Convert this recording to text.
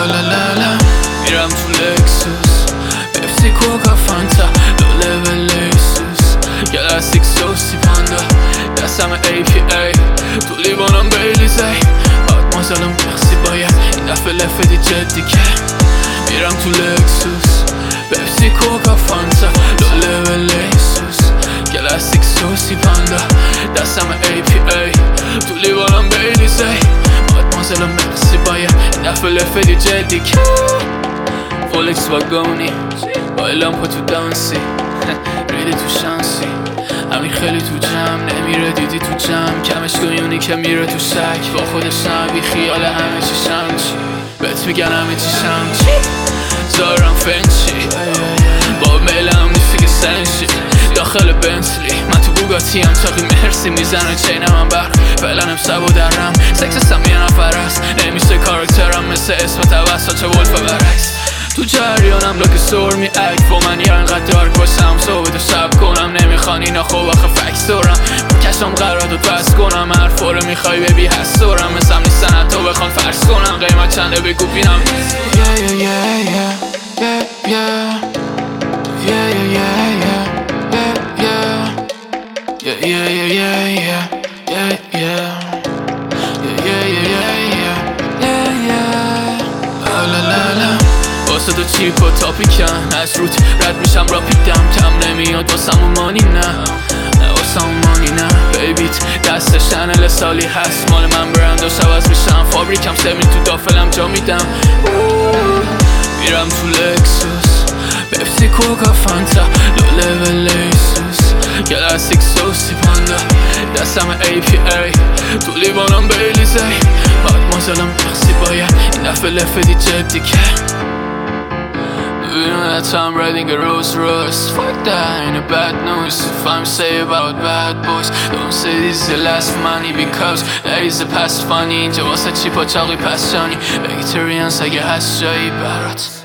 لا میرم تو لکسوس پپسی کوکا فانتا لو لول لیسوس گلاسیک سوسی پاندا دستم APA تو لیوانم بیلیزی مادمازلم مخصی باید این دفعه لفدی جدی که میرم تو لکسوس پپسی کوکا فانتا لو لول لیسوس گلاسیک سوسی پاندا دستم APA تو لیوانم بیلیزی مادمازلم مخصی باید این دفعه لفدی جدی که فولکس واگونی با لامپا تو دانسی ریدی تو شانسی همین خیلی تو جمع نمیره دیدی تو جمع کمش گویونی که میره تو شک با خودشم بی خیال همه چی شمچی بهت میگن همه چی شمچی زارم فنچی با میلم نیستی که سنشی داخل بنتلی من تو بوگاتی هم چاقی مرسی میزنه چینم هم برق فعلا امسب و درم سکسستم یه نفر است نمیشه کاراکترم مثل اسم توسط چه ولف برعکس تو جریانم لاک سرمی اک با من یا انقدر دارک باشم صحبت و شب کنم نمیخوان اینا خوب آخه فکس دارم کشم قرار داد بس کنم حرفا رو میخوای ببی هست دارم مثل نیستن حتی بخوان فرض کنم قیمت چنده بگو بینم واسه تو چیپ و تاپیکن از روت رد میشم را پیدم کم نمیاد واسم مانی نه واسم مانی نه بیبیت دست شنل سالی هست مال من برند و شواز میشم فابریکم سمین تو دافلم جا میدم میرم تو لکسوس پپسی کوکا فانتا لو لول لیسوس گلاسیک سوسی پاندا دستم APA تو لیوانم بیلیزی مادمازلم مخصی باید این دفعه لفدی جدی که You know that I'm riding a Rolls Royce. Fuck that, ain't a bad news. If I'm say about bad boys, don't say this is the last money because that is the past funny. اینجا واسه چی پا چاقی پس جانی Vegetarians اگه هست جایی برات